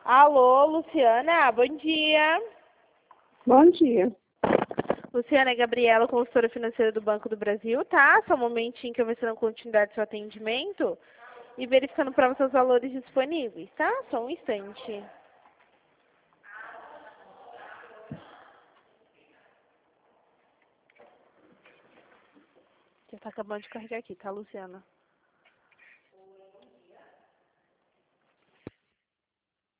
Alô, Luciana, bom dia. Bom dia. Luciana, é Gabriela, consultora financeira do Banco do Brasil, tá? Só um momentinho que eu vou ver se não continuidade do seu atendimento e verificando para você os valores disponíveis, tá? Só um instante. Já tá acabando de carregar aqui, tá, Luciana?